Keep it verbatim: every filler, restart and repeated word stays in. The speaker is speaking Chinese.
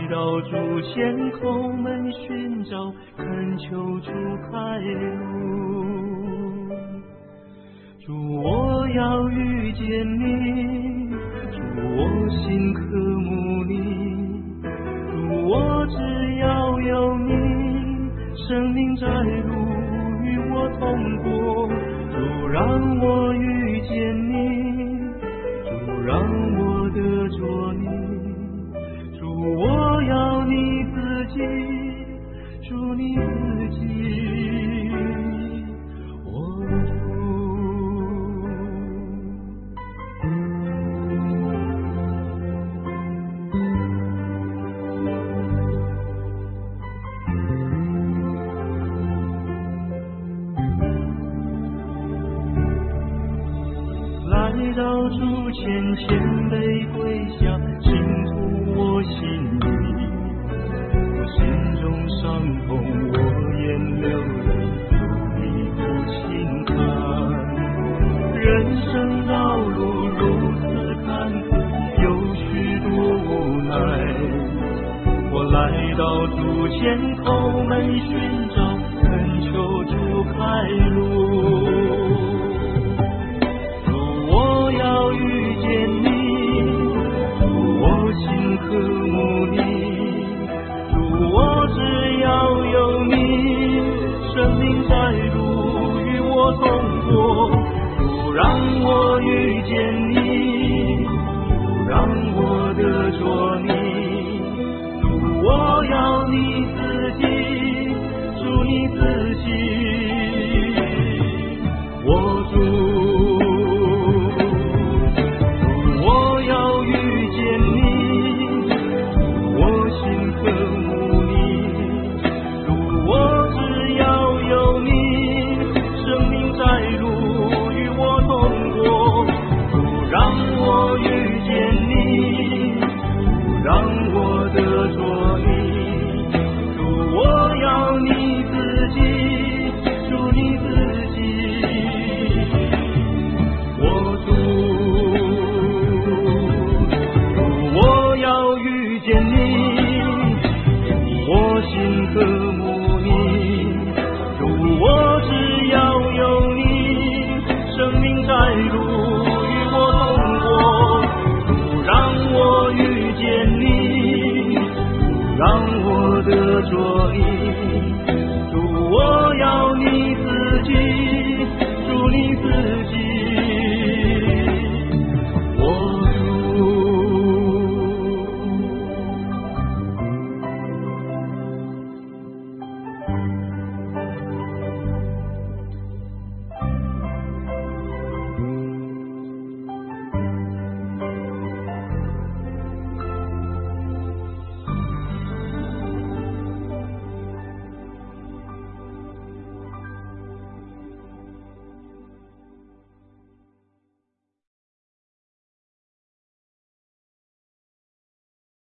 到主前叩门寻找，恳求主开路。主，我要遇见你，主，我心渴慕你，主，我只要有你，生命在路与我同过。主，让我遇见你，主，让我得着你，主，我要你自己，主，你自己，我主。来到主前，谦卑跪下，倾吐我心意，我心中伤痛，我眼流泪，主你不轻看。人生道路如此坎坷，有许多无奈，我来到主前叩门寻找，恳求主开路。我要遇见你，主，我心渴慕你，主，我只要有你，生命在路与我同过。主，让我遇见你，主，让我得着你，主，我要你自己，主，你自己，我主。让我得着你。